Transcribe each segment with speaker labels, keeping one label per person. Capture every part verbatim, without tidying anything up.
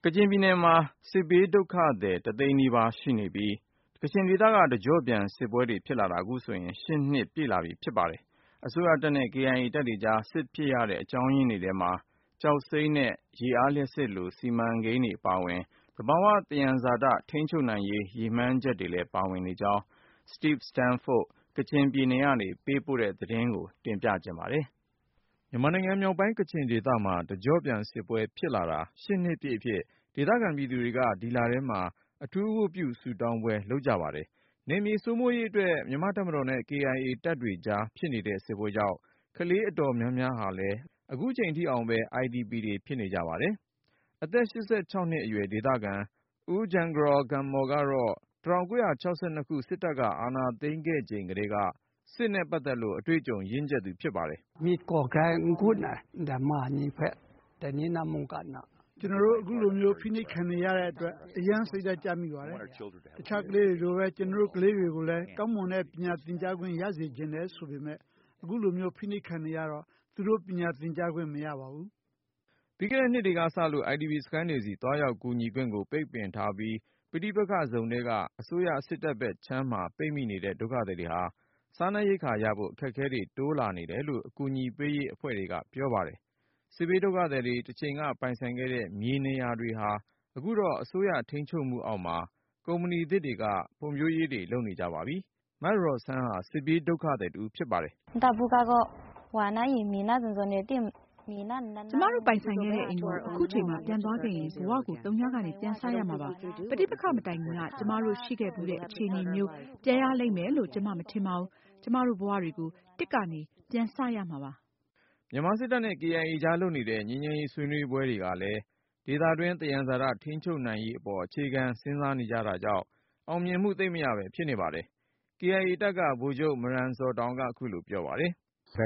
Speaker 1: ချင်ပြည်နယ်မှာစစ်ဘေးဒုက္ခသည်တသိန်းနီးပါးရှိနေပြီးကချင်ဒေသကတကြော့ပြန်စစ်ပွဲတွေဖြစ်လာတာအခုဆိုရင်ရှစ်နှစ်ပြည့်လာပြီဖြစ်ပါတယ်။အစိုးရတပ်နဲ့ ကေအိုင်အေတပ်တွေကြားစစ်ဖြစ်ရတဲ့အကြောင်းရင်းတွေထဲမှာကျောက်စိမ်းနဲ့ရေအားလျှပ်စစ်လိုစီမံကိန်းတွေအပါအဝင်သဘာဝသယံဇာတထိန်းချုပ်နိုင်ရေးရည်မှန်းချက်တွေလည်းပါဝင်နေကြောင်း Steve Stanford ကချင်ပြည်နယ်ကနေပေးပို့တဲ့သတင်းကိုတင်ပြခြင်းပါတယ်။မြန်မာနိုင်ငံမြောက်ပိုင်းကချင်ဒေသမှာတကြော့ပြန်စစ်ပွဲဖြစ်လာတာရှစ်နှစ်ပြည့်အဖြစ်ဒေသခံပြည်သူတွေကဒီလထဲမှာအထူးဝတ်ပြုဆုတောင်းပွဲလုပ်ကြပါတယ်။နယ်မြေစိုးမိုးရေးအတွက်မြန်မာ့တပ်မတော်နဲ့ ကေအိုင်အေတပ်တွေကြားဖြစ်နေတဲ့စစ်ပွဲကြောင့်ကလေးအတော်များများဟာလည်းအခုချိန်ထိအောင်ပဲ အိုင်ဒီပီ တွေဖြစ်နေကြပါတယ်။အသက်ရှစ်ဆယ့်ခြောက်နှစ်အရွယ်ဒေသခံဦးဂျန်ဂရော်ဂမ်မော်ကတော့၁၉၆၂ခုစစ်တပ်ကအာဏာသိမ်းခဲ့ချိန်ကတည်းကစစ်နဲ့ပတ်သက်လို့အတွေ့အကြုံရင့်ကျက်သူဖြစ်ပါတယ်။
Speaker 2: "มีก่อแก่งกุน่ะแต่มานี่เพ่แต่นี่นำมุงกันน่ะ
Speaker 3: ကျွန်တော်တို့အခုလိုမျိုးဖိနှိပ်ခံနေရတဲ့အတွက်အယမ်းစိတ်ဓာတ်ကျမိပါတယ်။တခြားကလေးတွေလိုပဲကျွန်တော်တို့ကလေးတွေကိုလည်းကောင်းမွန်တဲ့ပညာသင်ကြားခွင့်ရစေချင်တယ်ဆိုပေမဲ့အခုလိုမျိုးဖိနှိပ်ခံနေရတော့သူတို့ပညာသင်ကြားခွင့်မရပါဘူး။
Speaker 1: " ပြီးခဲ့တဲ့နှစ်တွေကစလို့ အိုင်ဒီပီ စခန်းတွေဆီသွားရောက်ကူညီခွင့်ကိုပိတ်ပင်ထားပြီးပဋိပက္ခဇုံထဲကအစိုးရစစ်တပ်ဘက်ခြမ်းမှာပိတ်မိနေတဲ့ဒုက္ခသည်တွေဟာစားနပ်ရိက္ခာရဖို့အခက်အခဲတွေတိုးလာနေတယ်လို့အကူအညီပေးရေးအဖွဲ့တွေကပြောပါတယ်။စစ်ဘေးဒုက္ခသည်တွေတချိန်ကပိုင်ဆိုင်ခဲ့တဲ့မြေနေရာတွေဟာအခုတော့အစိုးရထိန်းချုပ်မှုအောက်မှာကုမ္ပဏီသစ်တွေကဖွံ့ဖြိုးရေးတွေလုပ်နေကြပါပြီ။မရော်ဆန်းဟာစစ်ဘေးဒုက္ခသည်တဦးဖြစ်ပါတယ်။
Speaker 4: "တပူကတော့ဝါနာရီမီနာဇွန်ဇွန်နဲ့တင်မီနာန
Speaker 5: ကျမတို့ပိုင်ဆိုင်ခဲ့တဲ့အိမ်ကိုအခုချိန်မှာပြန်သွားခဲ့ရင်ဘဝကိုတုံညာကနေပြန်စရမှာပါ။ပဋိပက္ခမတိုင်ခင်ကကျမတို့ရှိခဲ့ဘူးတဲ့အခြေအနေမျိုးပြန်ရလိမ့်မယ်လို့ကျမမထင်ပါဘူး။ကျမတို့ဘဝတွေကိုတစ်ကနေပြန်စရမှာပါ
Speaker 1: ။မြန်မာစစ်တပ်နဲ့ ကေအိုင်အေကြားလုပ်နေတဲ့ငြိမ်းချမ်းရေးဆွေးနွေးပွဲတွေကလည်းဒေသတွင်းသယံဇာတထိန်းချုပ်နိုင်ရေးအပေါ်အခြေခံစဉ်းစားနေကြတာကြောင့်အောင်မြင်မှုသိပ်မရပဲဖြစ်နေပါတယ်။ ကေအိုင်အေတပ်ကဗိုလ်ချုပ်မရန်ဇော်တောင်ကအခုလိုပြောပါတယ်။
Speaker 6: "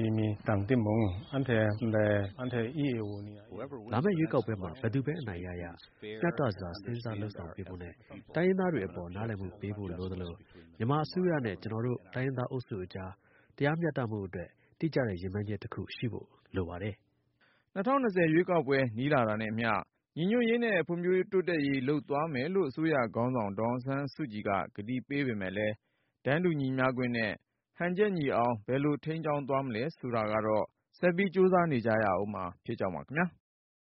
Speaker 6: လာမယ့်ရွေးကောက်ပွဲမှာဘယ်သူပဲအနိုင်ရရမျှတစွာစဉ်းစားလုပ်ဆောင်ပေးဖို့နဲ့တိုင်းရင်းသားတွေအပေါ်နားလည်မှုပေးဖို့လိုသလိုမြန်မာအစိုးရနဲ့ကျွန်တော်တို့တိုင်းရင်းသားအုပ်စုအကြားတရားမျှတမှုအတွက်တိကျတဲ့ရည်မှန်းချက်တစ်ခုရှိဖို့လိုပါတယ်။
Speaker 1: " ၂၀၂၀ရွေးကောက်ပွဲနီးလာတာနဲ့အမျှညီညွတ်ရေးနဲ့ဖွံ့ဖြိုးတိုးတက်ရေးလုပ်သွားမယ်လို့အစိုးရခေါင်းဆောင်ဒေါ်အောင်ဆန်းစုကြည်ကကတိပေးပေမဲ့လည်းတန်းတူညီမျှခွင့်နဲ့ဟန်ချက်ညီအောင်ဘယ်လိုထိန်းကျောင်းသွားမလဲဆိုတာကတော့ဆက်ပြီးကြိုးစားနေကြရဦးမှာဖြစ်ကြောင်းပါခင်ဗျာ။